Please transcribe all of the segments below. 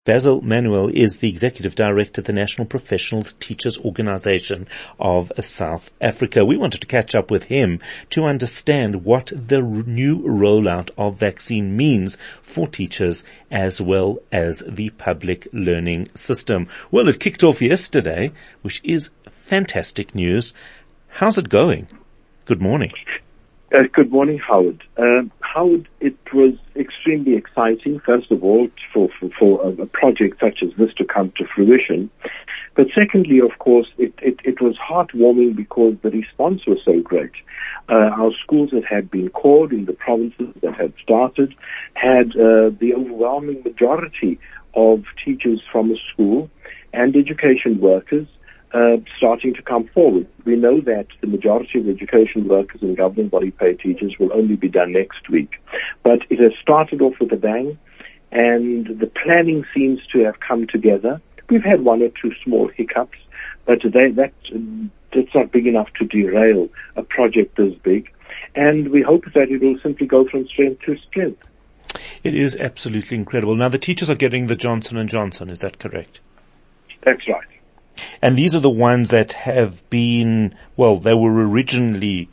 Basil Manuel is the Executive Director at the National Professionals Teachers Organisation of South Africa. We wanted to catch up with him to understand what the new rollout of vaccine means for teachers as well as the public learning system. Well, it kicked off yesterday, which is fantastic news. How's it going? Good morning. Good morning, Howard. Howard, it was extremely exciting, first of all, for a project such as this to come to fruition. But secondly, of course, it was heartwarming because the response was so great. Our schools that had been called in the provinces that had started had the overwhelming majority of teachers from the school and education workers starting to come forward. We know that the majority of education workers and governing body paid teachers will only be done next week. But it has started off with a bang, and the planning seems to have come together. We've had one or two small hiccups, but that's not big enough to derail a project this big. And we hope that it will simply go from strength to strength. It is absolutely incredible. Now, the teachers are getting the Johnson & Johnson, is that correct? That's right. And these are the ones that have been, well, they were originally,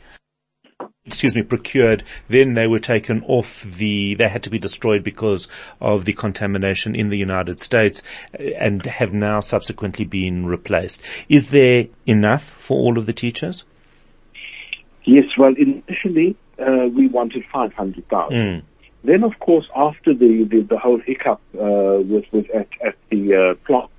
procured, then they were taken off they had to be destroyed because of the contamination in the United States and have now subsequently been replaced. Is there enough for all of the teachers? Yes, well, initially, we wanted 500,000. Then, of course, after the whole hiccup, at the plot,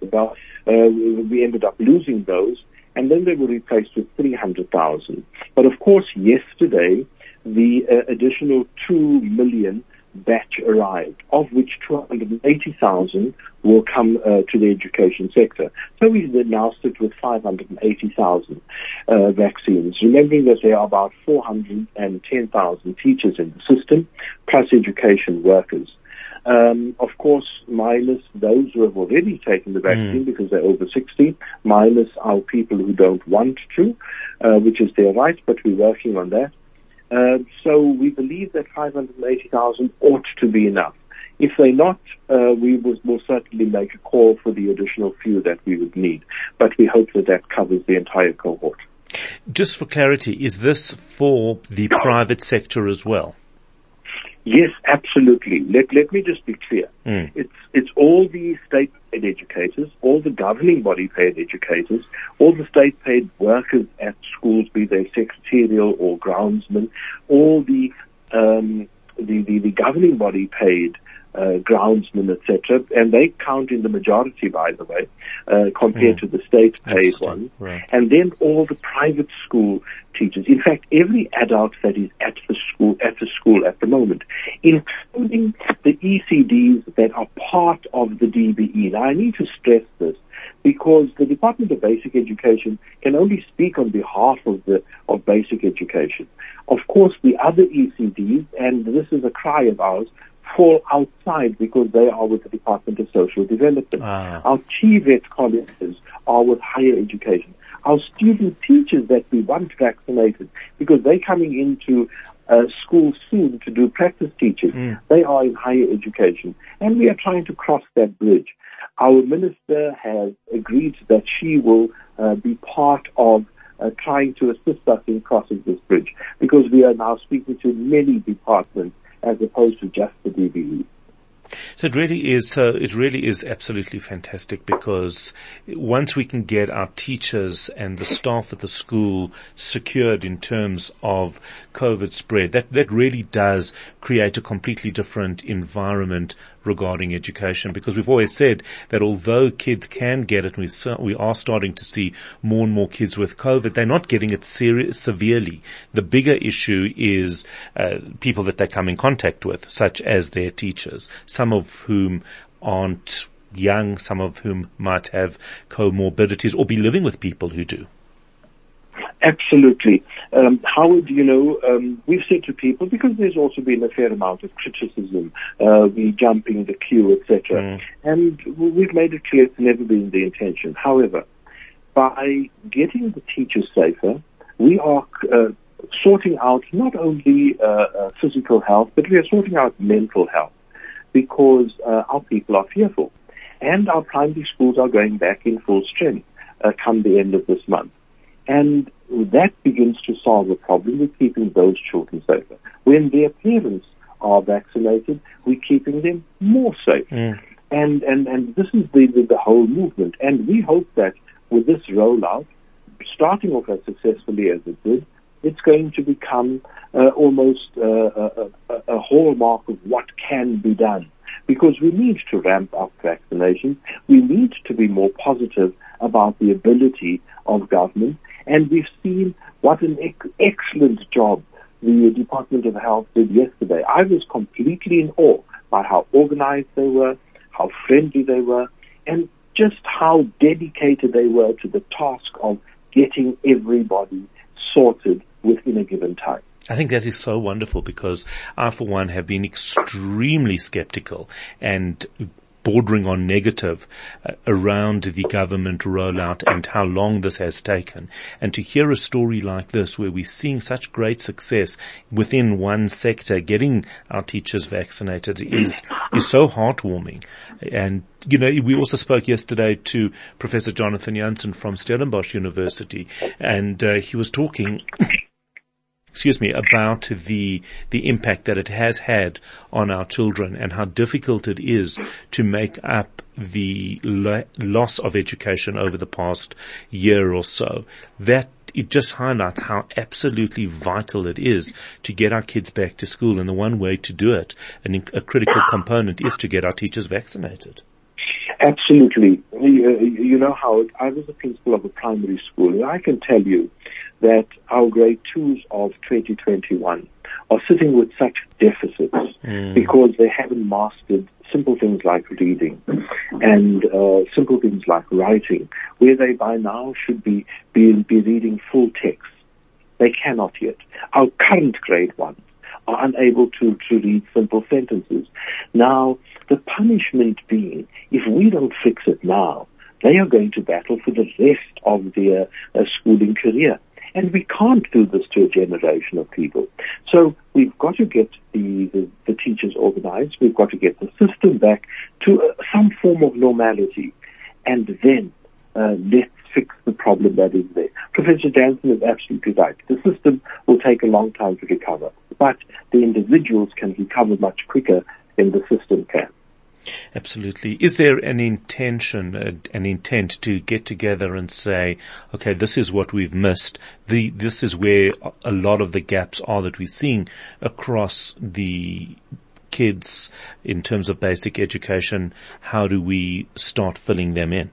we ended up losing those, and then they were replaced with 300,000. But of course, yesterday, the additional 2 million batch arrived, of which 280,000 will come to the education sector. So we now sit with 580,000 vaccines, remembering that there are about 410,000 teachers in the system, plus education workers. Of course, minus those who have already taken the vaccine because they're over 60, minus our people who don't want to, which is their right, but we're working on that. So we believe that 580,000 ought to be enough. If they're not, we will certainly make a call for the additional few that we would need. But we hope that covers the entire cohort. Just for clarity, is this for the private sector as well? Yes, absolutely. Let me just be clear. It's all the state-paid educators, all the governing body-paid educators, all the state-paid workers at schools, be they secretarial or groundsmen, all the governing body-paid groundsmen, etc., and they count in the majority, by the way, compared to the state-paid ones. Right. And then all the private school teachers. In fact, every adult that is at the school at the moment, including the ECDs that are part of the DBE. Now, I need to stress this because the Department of Basic Education can only speak on behalf of basic education. Of course, the other ECDs, and this is a cry of ours, fall outside because they are with the Department of Social Development. Our TVET colleges are with higher education. Our student teachers that we want vaccinated because they're coming into school soon to do practice teaching, they are in higher education. And we are trying to cross that bridge. Our minister has agreed that she will be part of trying to assist us in crossing this bridge because we are now speaking to many departments as opposed to just the DBE. So it really is absolutely fantastic because once we can get our teachers and the staff at the school secured in terms of COVID spread, that really does create a completely different environment regarding education, because we've always said that although kids can get it, we are starting to see more and more kids with COVID, they're not getting it severely. The bigger issue is people that they come in contact with, such as their teachers, some of whom aren't young, some of whom might have comorbidities or be living with people who do. Absolutely. Howard, we've said to people, because there's also been a fair amount of criticism, we jumping the queue, etc. And we've made it clear it's never been the intention. However, by getting the teachers safer, we are sorting out not only physical health, but we are sorting out mental health. because our people are fearful. And our primary schools are going back in full strength come the end of this month. And that begins to solve the problem with keeping those children safer. When their parents are vaccinated, we're keeping them more safe. Mm. And this is the whole movement. And we hope that with this rollout, starting off as successfully as it did, it's going to become almost a hallmark of what can be done. Because we need to ramp up vaccination. We need to be more positive about the ability of government. And we've seen what an excellent job the Department of Health did yesterday. I was completely in awe by how organized they were, how friendly they were, and just how dedicated they were to the task of getting everybody sorted within a given time. I think that is so wonderful because I, for one, have been extremely skeptical and bordering on negative around the government rollout and how long this has taken. And to hear a story like this where we're seeing such great success within one sector, getting our teachers vaccinated is so heartwarming. And, you know, we also spoke yesterday to Professor Jonathan Jansen from Stellenbosch University, and he was talking about the impact that it has had on our children and how difficult it is to make up the loss of education over the past year or so. That it just highlights how absolutely vital it is to get our kids back to school. And the one way to do it, a critical component, is to get our teachers vaccinated. Absolutely. You know, Howard, I was the principal of a primary school, and I can tell you that our grade 2s of 2021 are sitting with such deficits because they haven't mastered simple things like reading and simple things like writing, where they by now should be reading full text. They cannot yet. Our current grade 1s are unable to read simple sentences. Now, the punishment being, if we don't fix it now, they are going to battle for the rest of their schooling career. And we can't do this to a generation of people. So we've got to get the teachers organized. We've got to get the system back to some form of normality. And then let's fix the problem that is there. Professor Jansen is absolutely right. The system will take a long time to recover, but the individuals can recover much quicker than the system can. Absolutely. Is there an intent to get together and say, okay, this is what we've missed. This is where a lot of the gaps are that we're seeing across the kids in terms of basic education. How do we start filling them in?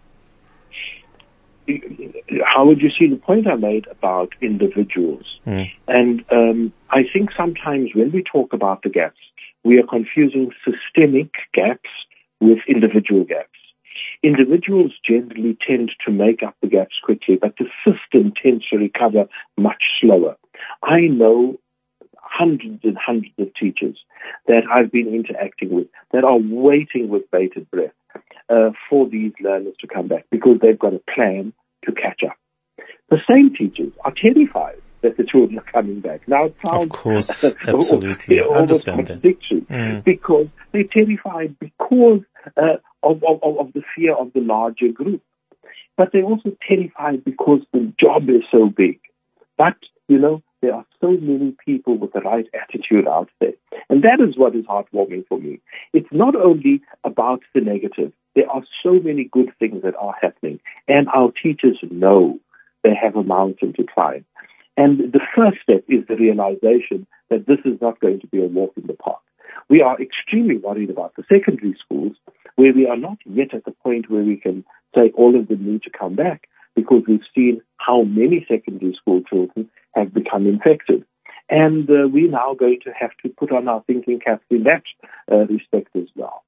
How would you see the point I made about individuals? And I think sometimes when we talk about the gaps, we are confusing systemic gaps with individual gaps. Individuals generally tend to make up the gaps quickly, but the system tends to recover much slower. I know hundreds and hundreds of teachers that I've been interacting with that are waiting with bated breath for these learners to come back because they've got a plan to catch up. The same teachers are terrified that the children are coming back. Now it sounds, of course, absolutely, I understand that. Because they're terrified because of the fear of the larger group. But they're also terrified because the job is so big. But, you know, there are so many people with the right attitude out there. And that is what is heartwarming for me. It's not only about the negative. There are so many good things that are happening. And our teachers know they have a mountain to climb. And the first step is the realization that this is not going to be a walk in the park. We are extremely worried about the secondary schools, where we are not yet at the point where we can say all of them need to come back, because we've seen how many secondary school children have become infected. And we're now going to have to put on our thinking caps in that respect as well.